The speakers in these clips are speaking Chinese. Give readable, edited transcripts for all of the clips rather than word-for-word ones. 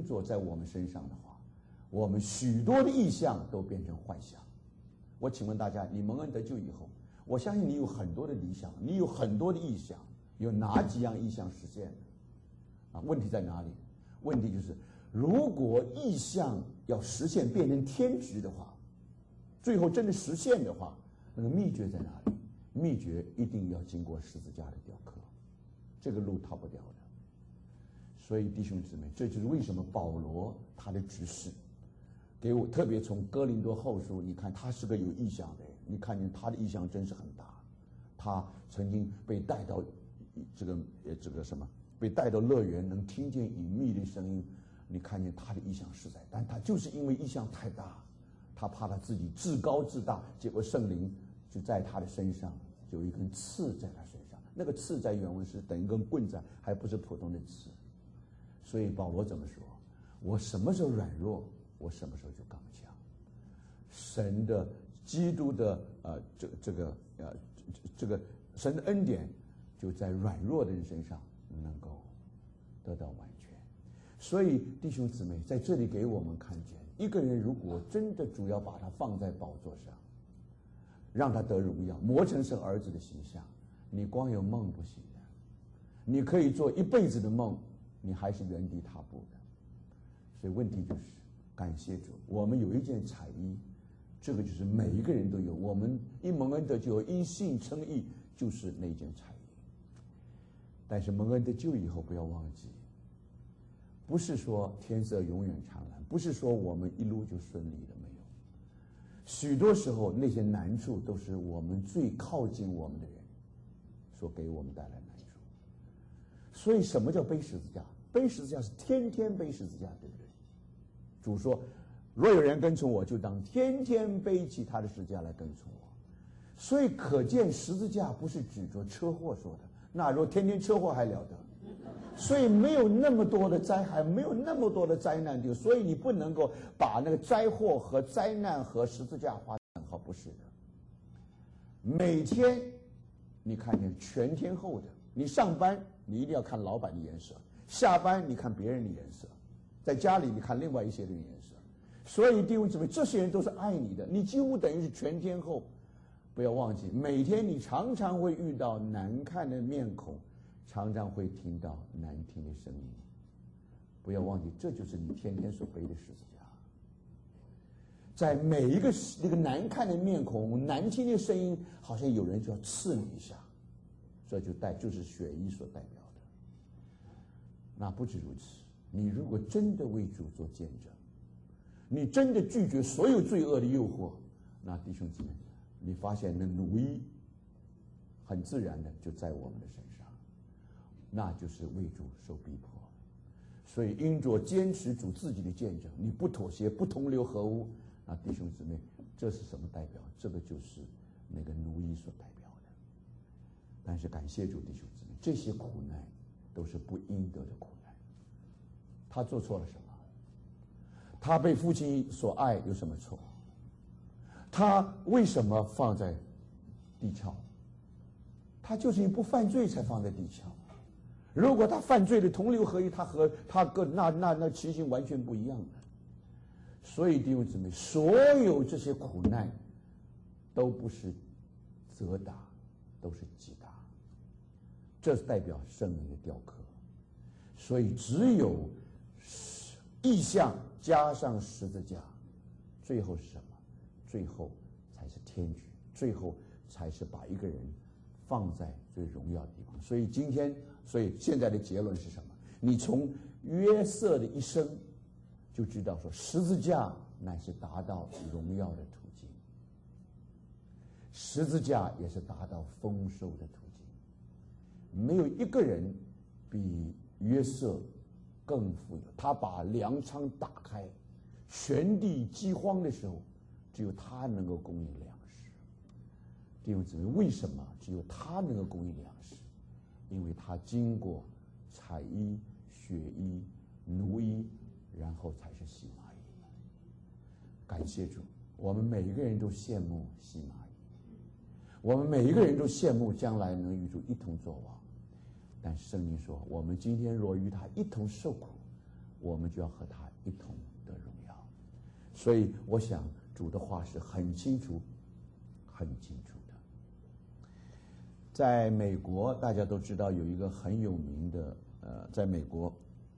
作在我们身上的话，我们许多的意象都变成幻想。我请问大家，你蒙恩得救以后，我相信你有很多的理想，你有很多的意象，有哪几样意象实现了？问题在哪里？问题就是，如果意象要实现变成天职的话，最后真的实现的话，那个秘诀在哪里？秘诀一定要经过十字架的雕刻，这个路逃不掉的。所以弟兄姊妹，这就是为什么保罗他的指示给我，特别从哥林多后书，你看他是个有意向的人，你看见他的意向真是很大。他曾经被带到被带到乐园，能听见隐秘的声音。你看见他的意向实在，但他就是因为意向太大，他怕他自己自高自大，结果圣灵就在他的身上有一根刺在他身上，那个刺在原文是等于一根棍子，还不是普通的刺。所以保罗怎么说？我什么时候软弱，我什么时候就刚强。神的基督的神的恩典就在软弱的人身上能够得到完全。所以弟兄姊妹，在这里给我们看见，一个人如果真的主要把他放在宝座上，让他得荣耀，磨成神儿子的形象，你光有梦不行的，你可以做一辈子的梦，你还是原地踏步的。所以问题就是，感谢主，我们有一件彩衣，这个就是每一个人都有，我们因蒙恩得救，因信称义，就是那件彩衣。但是蒙恩得救以后，不要忘记，不是说天色永远长蓝，不是说我们一路就顺利的，没有。许多时候那些难处都是我们最靠近我们的人所给我们带来难处。所以什么叫背十字架？背十字架是天天背十字架，对不对？主说，若有人跟从我，就当天天背起他的十字架来跟从我。所以可见十字架不是指着车祸说的，那如果天天车祸还了得？所以没有那么多的灾害，没有那么多的灾难，所以你不能够把那个灾祸和灾难和十字架划等号，不是的。每天你看见全天候的，你上班你一定要看老板的颜色，下班你看别人的颜色，在家里你看另外一些人的颜色。所以弟兄姊妹，这些人都是爱你的，你几乎等于是全天候。不要忘记，每天你常常会遇到难看的面孔，常常会听到难听的声音。不要忘记，这就是你天天所背的十字架。在每一个那个难看的面孔、难听的声音，好像有人就要刺你一下，这就是血衣所代表的。那不止如此，你如果真的为主做见证，你真的拒绝所有罪恶的诱惑，那弟兄姊妹，你发现那奴役很自然的就在我们的身上，那就是为主受逼迫。所以因着坚持主自己的见证，你不妥协，不同流合污，那弟兄姊妹，这是什么代表？这个就是那个奴役所代表的。但是感谢主，弟兄姊妹，这些苦难都是不应得的苦难。他做错了什么？他被父亲所爱有什么错？他为什么放在地壳？他就是因为不犯罪才放在地壳。如果他犯罪的同流合一，他和他那情形完全不一样的。所以弟兄姊妹，所有这些苦难都不是责打，都是击打，这是代表圣灵的雕刻。所以只有意象加上十字架，最后是什么？最后才是天举，最后才是把一个人放在最荣耀的地方。所以现在的结论是什么？你从约瑟的一生就知道说，十字架乃是达到荣耀的途径，十字架也是达到丰收的途径。没有一个人比约瑟更富有，他把粮仓打开，全地饥荒的时候，只有他能够供应粮食。弟兄姊妹，为什么只有他能够供应粮食？因为他经过彩衣、血衣、奴衣，然后才是细麻衣。感谢主，我们每一个人都羡慕细麻衣，我们每一个人都羡慕将来能与主一同作王。但圣经说，我们今天若与他一同受苦， 我们就要和他一同得荣耀。所以我想主的话是很清楚的。在美国大家都知道有一个很有名的在美国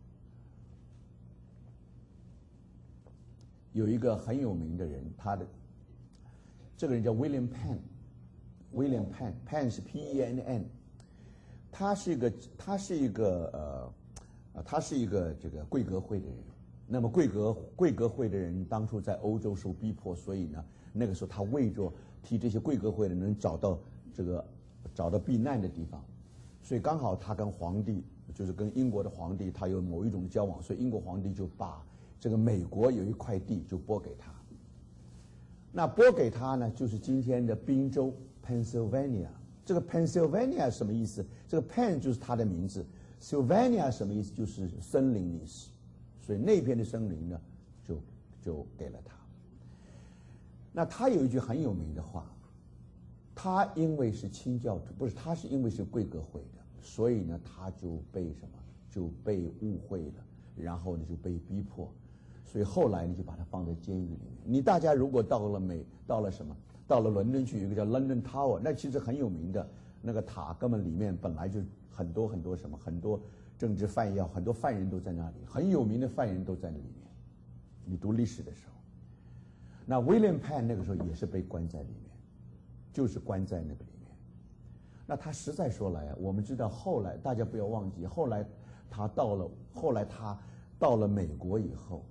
有一个很有名的人，这个人叫 William Penn，Penn 是 P-E-N-N， 他是一个这个贵格会的人。那么贵格会的人当初在欧洲受逼迫，所以呢，那个时候他为着替这些贵格会的人找到避难的地方，所以刚好他跟皇帝，就是跟英国的皇帝，他有某一种交往，所以英国皇帝就把这个美国有一块地就拨给他。那拨给他呢，就是今天的宾州 Pennsylvania。这个 Pennsylvania 什么意思？这个 Penn 就是他的名字 ，Sylvania 什么意思？就是森林意思。所以那边的森林呢，就给了他。那他有一句很有名的话，他因为是清教徒，不是，他是因为是贵格会的，所以呢，他就被误会了，然后呢就被逼迫，所以后来呢就把他放在监狱里面。你大家如果到了伦敦去，有一个叫 London Tower， 那其实很有名的那个塔，根本里面本来就很多政治犯也好，很多犯人都在那里，很有名的犯人都在里面。你读历史的时候，那 William Penn 那个时候也是被关在里面，就是关在那个里面。那他实在说来啊，我们知道后来大家不要忘记，后来他到了美国以后，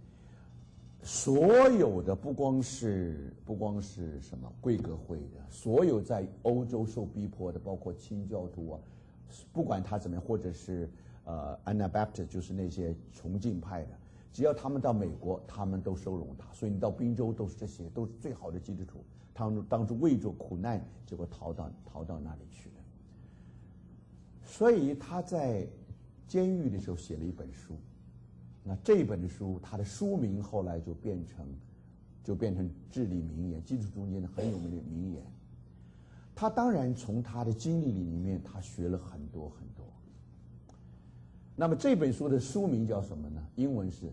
所有的不光是什么贵格会的，所有在欧洲受逼迫的，包括清教徒啊，不管他怎么样，或者是Anabaptist 就是那些崇敬派的，只要他们到美国，他们都收容他。所以你到宾州都是这些，都是最好的基督徒。他们当初为着苦难，结果逃到那里去了。所以他在监狱的时候写了一本书。那这本书，他的书名后来就变成至理名言，基督徒中间的很有名的名言。他当然从他的经历里面，他学了很多很多。那么这本书的书名叫什么呢？英文是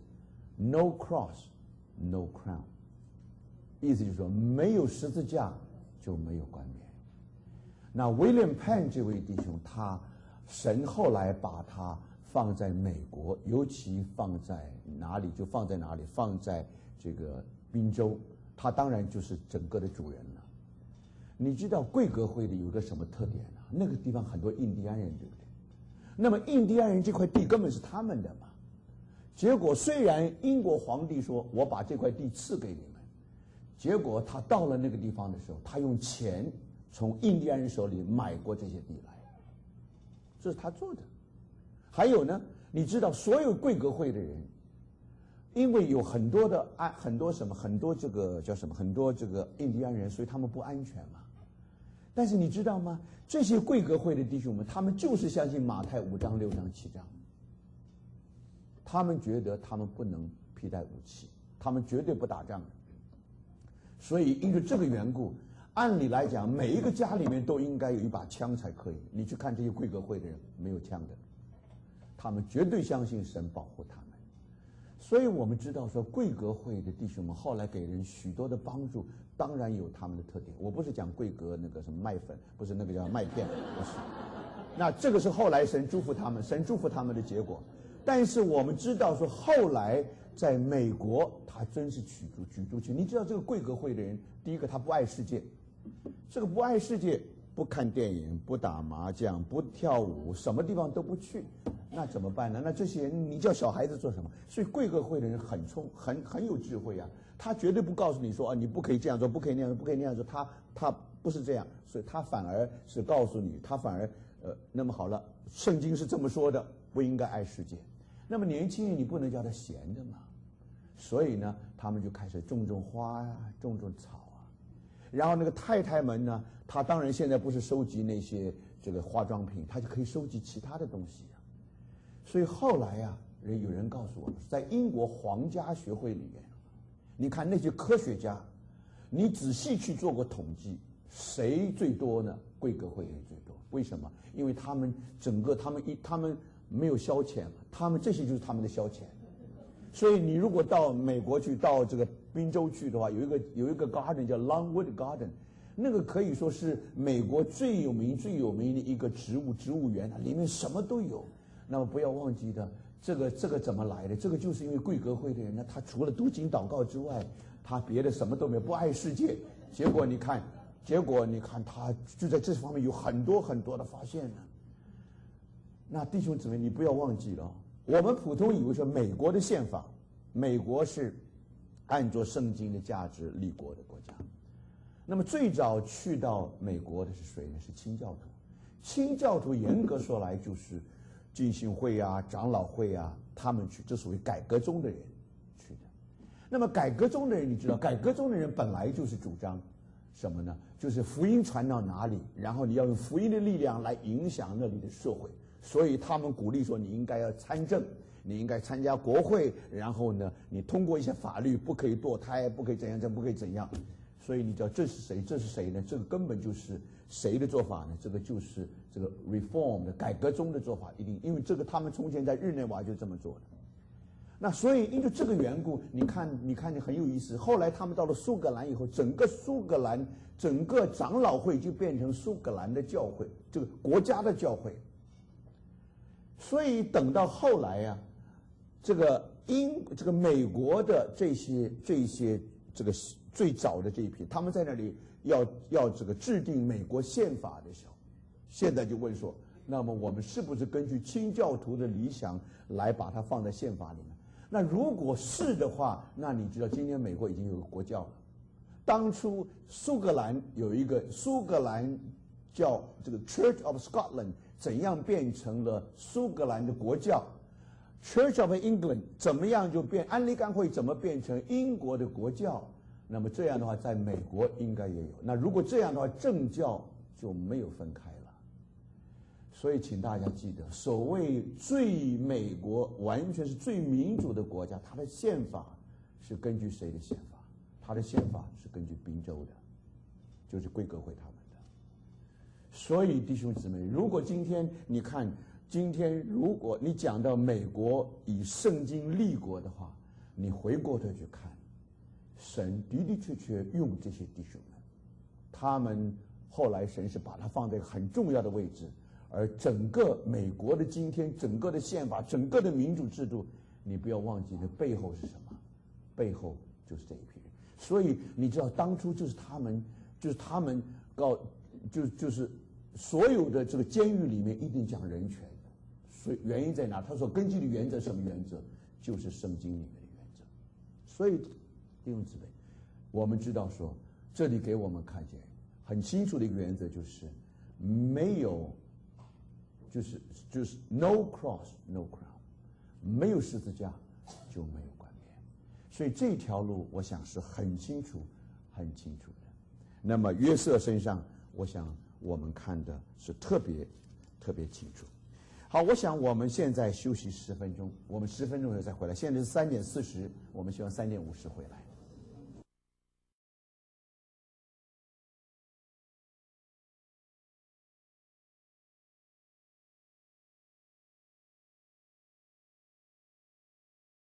No Cross, No Crown， 意思就是说没有十字架就没有冠冕。那 William Penn 这位弟兄，神后来把他放在美国，尤其放在哪里就放在哪里，放在这个宾州，他当然就是整个的主人了。你知道贵格会的有个什么特点呢？那个地方很多印第安人，对不对？那么印第安人这块地根本是他们的嘛。结果虽然英国皇帝说我把这块地赐给你们，结果他到了那个地方的时候，他用钱从印第安人手里买过这些地来，这是他做的。还有呢，你知道所有贵格会的人，因为有很多这个叫什么，很多这个印第安人，所以他们不安全嘛。但是你知道吗？这些贵格会的弟兄们，他们就是相信马太5章、6章、7章，他们觉得他们不能披戴武器，他们绝对不打仗的。所以因为这个缘故，按理来讲，每一个家里面都应该有一把枪才可以。你去看这些贵格会的人，没有枪的，他们绝对相信神保护他们。所以我们知道说，贵格会的弟兄们后来给人许多的帮助，当然有他们的特点。我不是讲贵格那个什么麦粉，不是那个叫麦片，不是。那这个是后来神祝福他们的结果。但是我们知道说，后来在美国，他真是举足轻。你知道这个贵格会的人，第一个他不爱世界，这个不爱世界，不看电影，不打麻将，不跳舞，什么地方都不去。那怎么办呢？那这些人你叫小孩子做什么？所以贵格会的人很有智慧啊，他绝对不告诉你说你不可以这样做，不可以那样做，不可以那样做，他不是这样，所以他反而是告诉你，他反而那么好了，圣经是这么说的，不应该爱世界。那么年轻人你不能叫他闲着嘛，所以呢，他们就开始种花呀，种草啊。然后那个太太们呢，她当然现在不是收集那些这个化妆品，她就可以收集其他的东西啊。所以后来啊，有人告诉我们，在英国皇家学会里面，你看那些科学家，你仔细去做过统计，谁最多呢？贵格会人最多。为什么？因为他们没有消遣了，他们这些就是他们的消遣。 所以你如果到美国去，到这个宾州去的话，有一个 garden 叫 Longwood Garden， 那个可以说是美国最有名的一个植物园，里面什么都有。那么不要忘记的，这个怎么来的？这个就是因为贵格会的人呢，他除了读经祷告之外，他别的什么都没有，不爱世界。结果你看他就在这方面有很多的发现呢。那弟兄姊妹，你不要忘记了，我们普通以为说美国的宪法，美国是按照圣经的价值立国的国家。那么最早去到美国的是谁呢？是清教徒。清教徒严格说来就是浸信会啊、长老会啊，他们去，这属于改革中的人去的。那么改革中的人，你知道，改革中的人本来就是主张什么呢？就是福音传到哪里，然后你要用福音的力量来影响那里的社会。所以他们鼓励说，你应该要参政，你应该参加国会，然后呢，你通过一些法律，不可以堕胎，不可以怎样，不可以怎样。所以你知道这是谁？这是谁呢？这个根本就是谁的做法呢？这个就是这个 reform 的改革中的做法，一定，因为这个他们从前在日内瓦就这么做的。那所以因为这个缘故，你看很有意思。后来他们到了苏格兰以后，整个长老会就变成苏格兰的教会，这个国家的教会。所以等到后来呀，这个美国的这些这个最早的这一批，他们在那里要这个制定美国宪法的时候，现在就问说，那么我们是不是根据清教徒的理想来把它放在宪法里面？那如果是的话，那你知道今天美国已经有个国教了。当初苏格兰有一个苏格兰叫这个 Church of Scotland， 怎样变成了苏格兰的国教 ？Church of England 怎么样就变安利干会怎么变成英国的国教？那么这样的话，在美国应该也有。那如果这样的话，政教就没有分开了。所以，请大家记得，所谓美国完全是最民主的国家，它的宪法是根据谁的宪法？它的宪法是根据宾州的，就是贵格会他们的。所以，弟兄姊妹，如果今天你看，如果你讲到美国以圣经立国的话，你回过头去看。神的确用这些弟兄们，他们后来神是把它放在一个很重要的位置，而整个美国的今天，整个的宪法，整个的民主制度，你不要忘记的背后是什么？背后就是这一批人。所以你知道，当初就是他们就是所有的这个监狱里面一定讲人权的，所以原因在哪？他所根据的原则什么原则？就是圣经里面的原则。所以弟兄姊妹，我们知道说，这里给我们看见很清楚的一个原则，就是没有，就是 no cross no crown， 没有十字架就没有冠冕。所以这条路，我想是很清楚的。那么约瑟身上，我想我们看的是特别清楚。好，我想我们现在休息10分钟，我们10分钟以后再回来。现在是3点40，我们希望3点50回来。